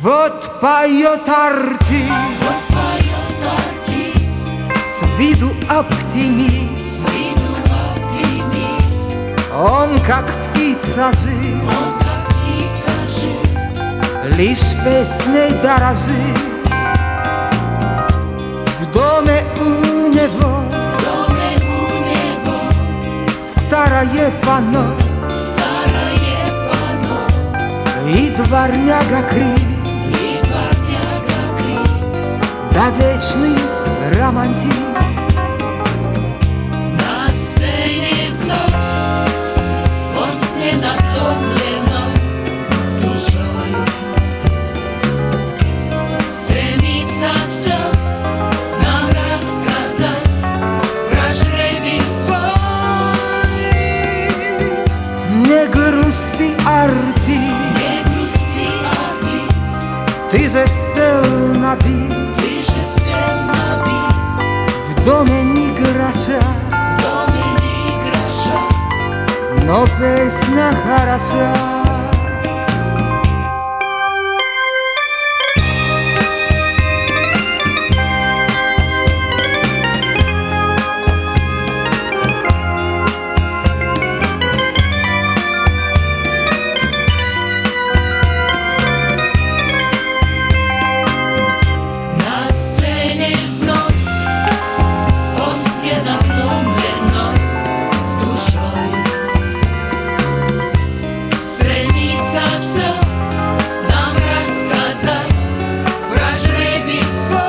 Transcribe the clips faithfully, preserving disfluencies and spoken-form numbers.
Вот поет артист, вот поет артист, с виду оптимист, с виду оптимист. Он как птица жив, Он как птица жив, лишь песней дорожит. В доме у него, в доме у него старое фано, старое фано, и дворняга крик, и дворняга крик. да вечный романтик. На сцене вновь он с ненадломленной душой стремится все нам рассказать про жребий свой. Не грусти, артист, Не грусти, артист, ты же спел на бис, ты же спел на бис. в доме ни гроша, В доме ни гроша, но песня хороша. на сцене вновь он с ненадломленной душой стремится все нам рассказать про жребий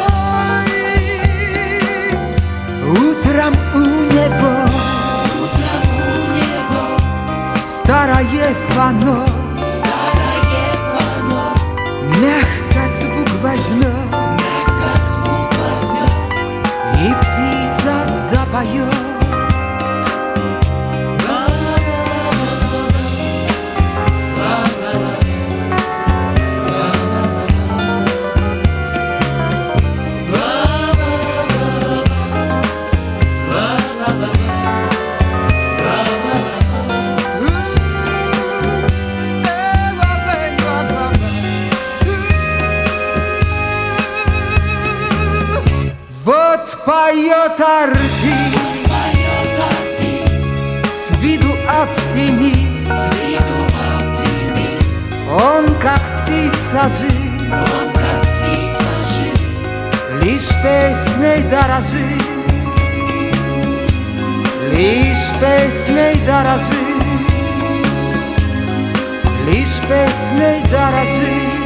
свой. Утром у него Утром у него старое фано, старое фано, мягко звук возьмет, мягко звук возьмет. и птица запоет. Вот поет артист, Поет артист, с виду оптимист, с виду оптимист. он как птица жив, Он как птица жив, лишь песней дорожит, лишь песней дорожит, лишь песней дорожит.